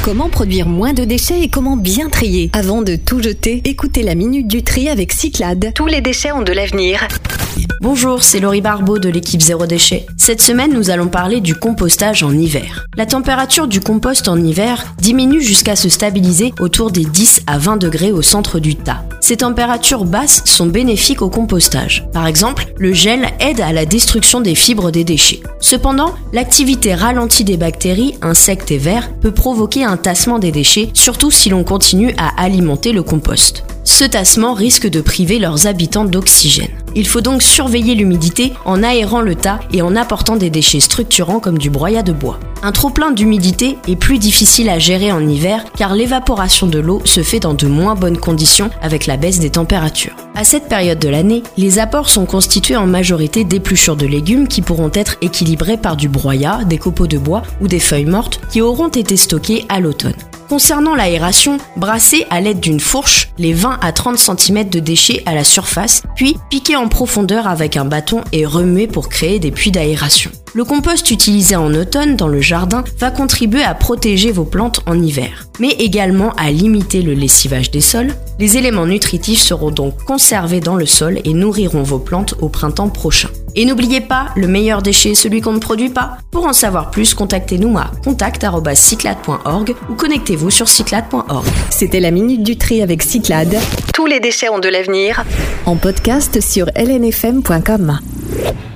Comment produire moins de déchets et comment bien trier? Avant de tout jeter, écoutez la Minute du Tri avec Cyclades. Tous les déchets ont de l'avenir. Bonjour, c'est Laurie Barbeau de l'équipe Zéro Déchet. Cette semaine, nous allons parler du compostage en hiver. La température du compost en hiver diminue jusqu'à se stabiliser autour des 10 à 20 degrés au centre du tas. Ces températures basses sont bénéfiques au compostage. Par exemple, le gel aide à la destruction des fibres des déchets. Cependant, l'activité ralentie des bactéries, insectes et vers peut provoquer un tassement des déchets, surtout si l'on continue à alimenter le compost. Ce tassement risque de priver leurs habitants d'oxygène. Il faut donc surveiller l'humidité en aérant le tas et en apportant des déchets structurants comme du broyat de bois. Un trop-plein d'humidité est plus difficile à gérer en hiver car l'évaporation de l'eau se fait dans de moins bonnes conditions avec la baisse des températures. À cette période de l'année, les apports sont constitués en majorité d'épluchures de légumes qui pourront être équilibrés par du broyat, des copeaux de bois ou des feuilles mortes qui auront été stockées à l'automne. Concernant l'aération, brassez à l'aide d'une fourche les 20 à 30 cm de déchets à la surface, puis piquez en profondeur avec un bâton et remuez pour créer des puits d'aération. Le compost utilisé en automne dans le jardin va contribuer à protéger vos plantes en hiver, mais également à limiter le lessivage des sols. Les éléments nutritifs seront donc conservés dans le sol et nourriront vos plantes au printemps prochain. Et n'oubliez pas, le meilleur déchet est celui qu'on ne produit pas. Pour en savoir plus, contactez-nous à contact@cyclades.org ou connectez-vous sur cyclades.org. C'était la Minute du Tri avec Cyclades. Tous les déchets ont de l'avenir. En podcast sur lnfm.com.